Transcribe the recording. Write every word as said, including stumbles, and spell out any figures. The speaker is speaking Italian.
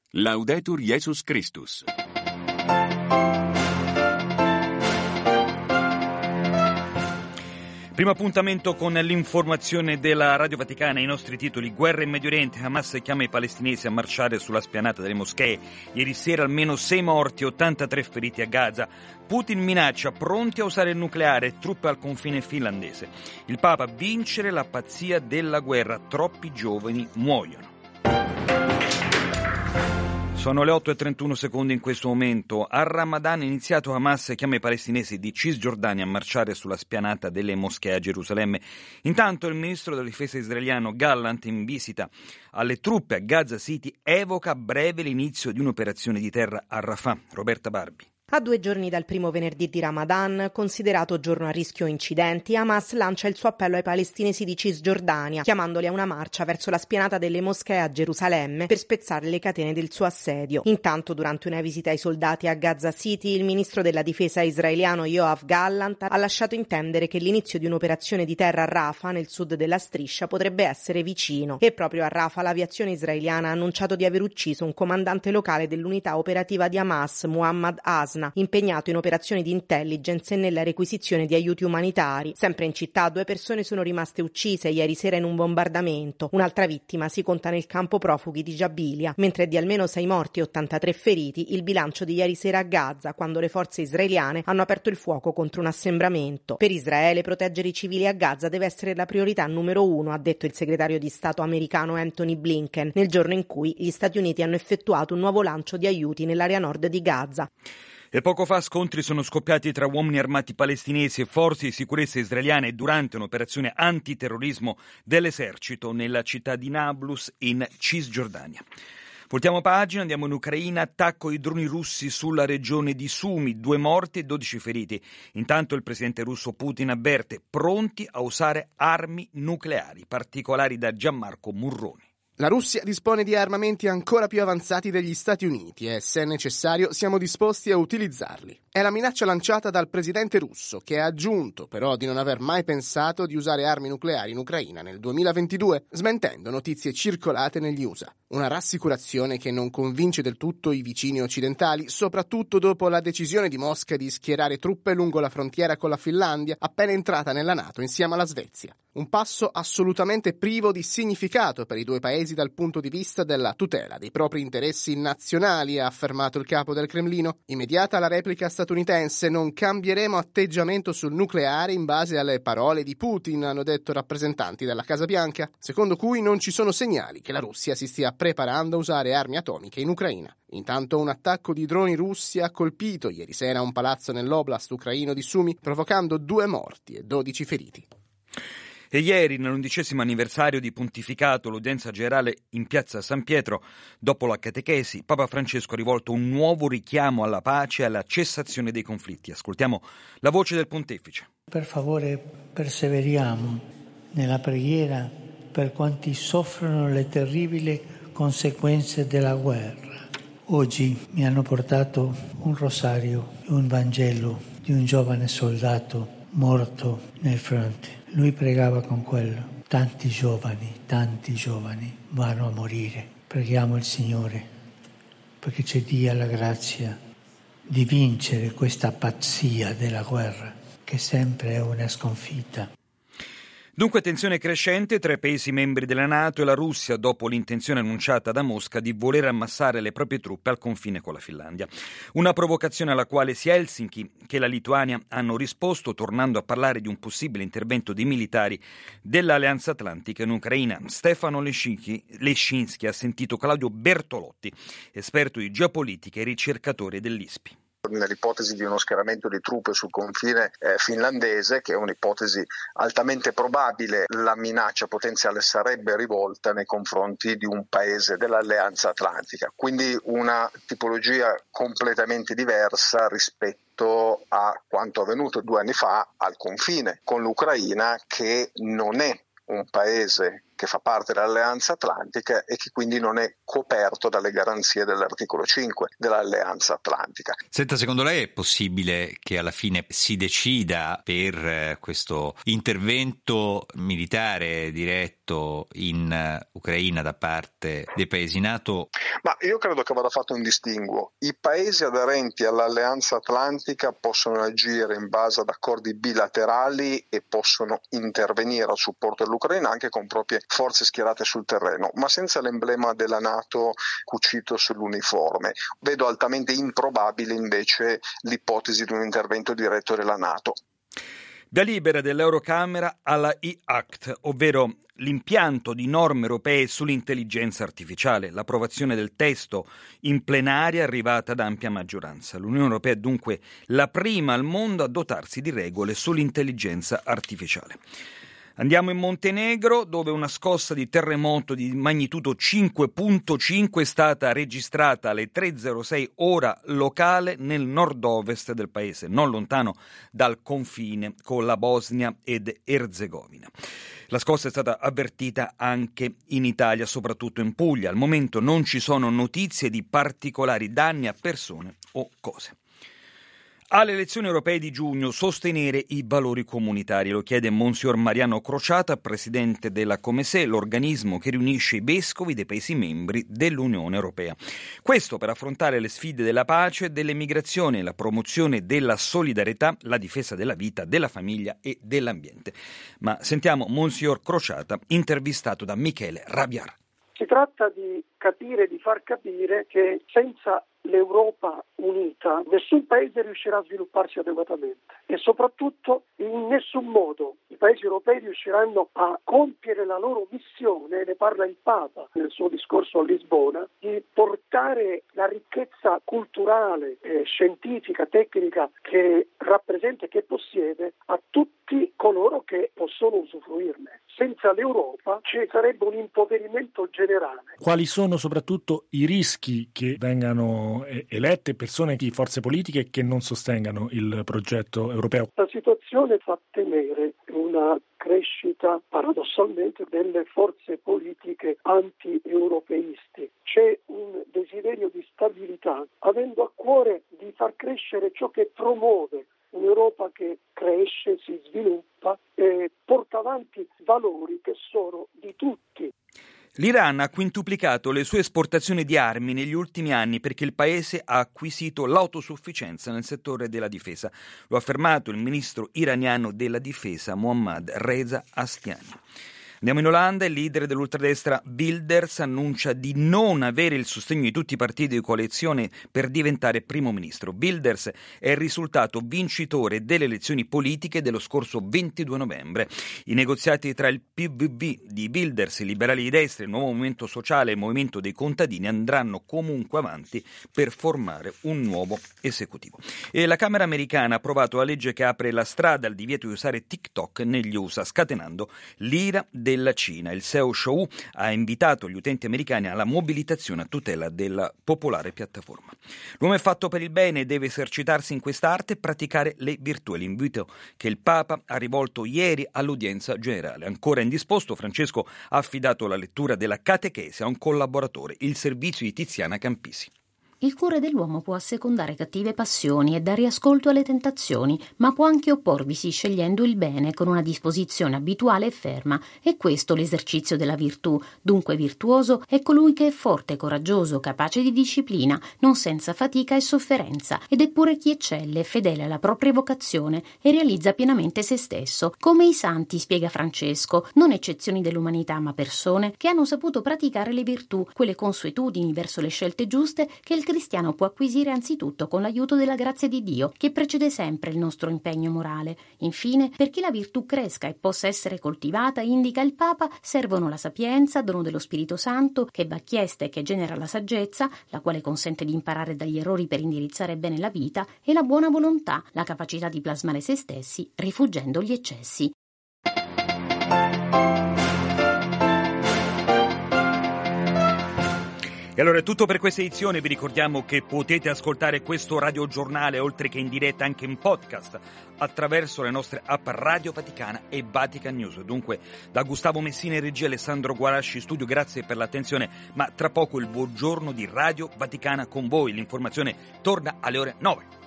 Laudetur Jesus Christus. Primo appuntamento con l'informazione della Radio Vaticana. I nostri titoli: guerra in Medio Oriente, Hamas chiama i palestinesi a marciare sulla spianata delle moschee. Ieri sera almeno sei morti e ottantatré feriti a Gaza. Putin minaccia pronti a usare il nucleare, truppe al confine finlandese. Il Papa: vincere la pazzia della guerra, troppi giovani muoiono. Sono le otto e trentuno secondi in questo momento. A Ramadan iniziato, Hamas chiama i palestinesi di Cisgiordania a marciare sulla spianata delle moschee a Gerusalemme. Intanto il ministro della difesa israeliano Gallant, in visita alle truppe a Gaza City, evoca a breve l'inizio di un'operazione di terra a Rafah. Roberta Barbi. A due giorni dal primo venerdì di Ramadan, considerato giorno a rischio incidenti, Hamas lancia il suo appello ai palestinesi di Cisgiordania, chiamandoli a una marcia verso la spianata delle moschee a Gerusalemme per spezzare le catene del suo assedio. Intanto, durante una visita ai soldati a Gaza City, il ministro della difesa israeliano Yoav Gallant ha lasciato intendere che l'inizio di un'operazione di terra a Rafah, nel sud della striscia, potrebbe essere vicino. E proprio a Rafah l'aviazione israeliana ha annunciato di aver ucciso un comandante locale dell'unità operativa di Hamas, Muhammad Hasna, impegnato in operazioni di intelligence e nella requisizione di aiuti umanitari. Sempre in città, due persone sono rimaste uccise ieri sera in un bombardamento. Un'altra vittima si conta nel campo profughi di Jabilia, mentre di almeno sei morti e ottantatré feriti il bilancio di ieri sera a Gaza, quando le forze israeliane hanno aperto il fuoco contro un assembramento. Per Israele proteggere i civili a Gaza deve essere la priorità numero uno, ha detto il segretario di Stato americano Anthony Blinken, nel giorno in cui gli Stati Uniti hanno effettuato un nuovo lancio di aiuti nell'area nord di Gaza. E poco fa scontri sono scoppiati tra uomini armati palestinesi e forze di sicurezza israeliane durante un'operazione antiterrorismo dell'esercito nella città di Nablus in Cisgiordania. Voltiamo pagina, andiamo in Ucraina, attacco ai droni russi sulla regione di Sumi, due morti e dodici feriti. Intanto il presidente russo Putin avverte: pronti a usare armi nucleari. Particolari da Gianmarco Murroni. La Russia dispone di armamenti ancora più avanzati degli Stati Uniti e, se necessario, siamo disposti a utilizzarli. È la minaccia lanciata dal presidente russo, che ha aggiunto però di non aver mai pensato di usare armi nucleari in Ucraina nel duemilaventidue, smentendo notizie circolate negli U S A. Una rassicurazione che non convince del tutto i vicini occidentali, soprattutto dopo la decisione di Mosca di schierare truppe lungo la frontiera con la Finlandia, appena entrata nella NATO insieme alla Svezia. Un passo assolutamente privo di significato per i due paesi dal punto di vista della tutela dei propri interessi nazionali, ha affermato il capo del Cremlino. Immediata la replica statunitense: non cambieremo atteggiamento sul nucleare in base alle parole di Putin, hanno detto rappresentanti della Casa Bianca, secondo cui non ci sono segnali che la Russia si stia preparando a usare armi atomiche in Ucraina. Intanto un attacco di droni russi ha colpito ieri sera un palazzo nell'oblast ucraino di Sumi, provocando due morti e dodici feriti. E ieri, nell'undicesimo anniversario di pontificato, l'udienza generale in piazza San Pietro, dopo la catechesi, Papa Francesco ha rivolto un nuovo richiamo alla pace e alla cessazione dei conflitti. Ascoltiamo la voce del pontefice. Per favore, perseveriamo nella preghiera per quanti soffrono le terribili conseguenze della guerra. Oggi mi hanno portato un rosario e un Vangelo di un giovane soldato morto nel fronte. Lui pregava con quello. Tanti giovani, tanti giovani vanno a morire. Preghiamo il Signore perché ci dia la grazia di vincere questa pazzia della guerra, che sempre è una sconfitta. Dunque tensione crescente tra i paesi membri della NATO e la Russia dopo l'intenzione annunciata da Mosca di voler ammassare le proprie truppe al confine con la Finlandia. Una provocazione alla quale sia Helsinki che la Lituania hanno risposto, tornando a parlare di un possibile intervento di militari dell'Alleanza Atlantica in Ucraina. Stefano Lescinski ha sentito Claudio Bertolotti, esperto di geopolitica e ricercatore dell'I S P I. Nell'ipotesi di uno schieramento di truppe sul confine eh, finlandese, che è un'ipotesi altamente probabile, la minaccia potenziale sarebbe rivolta nei confronti di un paese dell'Alleanza Atlantica, quindi una tipologia completamente diversa rispetto a quanto avvenuto due anni fa al confine con l'Ucraina, che non è un paese che fa parte dell'Alleanza Atlantica e che quindi non è coperto dalle garanzie dell'articolo cinque dell'Alleanza Atlantica. Senta, secondo lei è possibile che alla fine si decida per questo intervento militare diretto in Ucraina da parte dei paesi NATO? Ma io credo che vada fatto un distinguo. I paesi aderenti all'Alleanza Atlantica possono agire in base ad accordi bilaterali e possono intervenire a supporto dell'Ucraina anche con proprie forze schierate sul terreno, ma senza l'emblema della NATO cucito sull'uniforme. Vedo altamente improbabile invece l'ipotesi di un intervento diretto della NATO. Via libera dell'Eurocamera alla E-Act, ovvero l'impianto di norme europee sull'intelligenza artificiale. L'approvazione del testo in plenaria è arrivata ad ampia maggioranza. L'Unione Europea è dunque la prima al mondo a dotarsi di regole sull'intelligenza artificiale. Andiamo in Montenegro, dove una scossa di terremoto di magnitudo cinque virgola cinque è stata registrata alle tre e zero sei ora locale nel nord-ovest del paese, non lontano dal confine con la Bosnia ed Erzegovina. La scossa è stata avvertita anche in Italia, soprattutto in Puglia. Al momento non ci sono notizie di particolari danni a persone o cose. Alle elezioni europee di giugno sostenere i valori comunitari, lo chiede Monsignor Mariano Crociata, presidente della Comesè, l'organismo che riunisce i vescovi dei paesi membri dell'Unione Europea. Questo per affrontare le sfide della pace, dell'emigrazione, la promozione della solidarietà, la difesa della vita, della famiglia e dell'ambiente. Ma sentiamo Monsignor Crociata, intervistato da Michele Rabiar. Si tratta di capire, di far capire che senza l'Europa unita nessun paese riuscirà a svilupparsi adeguatamente e soprattutto in nessun modo i paesi europei riusciranno a compiere la loro missione, ne parla il Papa nel suo discorso a Lisbona, di portare la ricchezza culturale, eh, scientifica, tecnica che rappresenta e che possiede a tutti coloro che possono usufruirne. Senza l'Europa ci sarebbe un impoverimento generale. Quali sono soprattutto i rischi che vengano elette persone di forze politiche che non sostengano il progetto europeo? La situazione fa temere una crescita paradossalmente delle forze politiche anti-europeisti. C'è un desiderio di stabilità, avendo a cuore di far crescere ciò che promuove un'Europa che cresce, si sviluppa e porta avanti valori che sono di tutti. L'Iran ha quintuplicato le sue esportazioni di armi negli ultimi anni perché il paese ha acquisito l'autosufficienza nel settore della difesa. Lo ha affermato il ministro iraniano della difesa Mohammad Reza Ashtiani. Andiamo in Olanda, il leader dell'ultradestra Wilders annuncia di non avere il sostegno di tutti i partiti di coalizione per diventare primo ministro. Wilders è il risultato vincitore delle elezioni politiche dello scorso ventidue novembre. I negoziati tra il P V V di Wilders, i liberali di destra, il nuovo movimento sociale e il movimento dei contadini andranno comunque avanti per formare un nuovo esecutivo. E la Camera americana ha approvato la legge che apre la strada al divieto di usare TikTok negli U S A, scatenando l'ira della Cina. Il S E O Shou ha invitato gli utenti americani alla mobilitazione a tutela della popolare piattaforma. L'uomo è fatto per il bene e deve esercitarsi in quest'arte e praticare le virtù. È l'invito che il Papa ha rivolto ieri all'udienza generale. Ancora indisposto, Francesco ha affidato la lettura della catechesi a un collaboratore, il servizio di Tiziana Campisi. Il cuore dell'uomo può assecondare cattive passioni e dare ascolto alle tentazioni, ma può anche opporvisi scegliendo il bene con una disposizione abituale e ferma. È questo l'esercizio della virtù. Dunque virtuoso è colui che è forte, coraggioso, capace di disciplina, non senza fatica e sofferenza, ed è pure chi eccelle, fedele alla propria vocazione e realizza pienamente se stesso, come i santi, spiega Francesco, non eccezioni dell'umanità ma persone che hanno saputo praticare le virtù, quelle consuetudini verso le scelte giuste che il cristiano può acquisire anzitutto con l'aiuto della grazia di Dio, che precede sempre il nostro impegno morale. Infine, perché la virtù cresca e possa essere coltivata, indica il Papa, servono la sapienza, dono dello Spirito Santo, che va chiesta e che genera la saggezza, la quale consente di imparare dagli errori per indirizzare bene la vita, e la buona volontà, la capacità di plasmare se stessi, rifuggendo gli eccessi. E allora è tutto per questa edizione, vi ricordiamo che potete ascoltare questo radiogiornale oltre che in diretta anche in podcast attraverso le nostre app Radio Vaticana e Vatican News. Dunque da Gustavo Messina in regia, Alessandro Guarasci studio, grazie per l'attenzione, ma tra poco il buongiorno di Radio Vaticana con voi, l'informazione torna alle ore nove.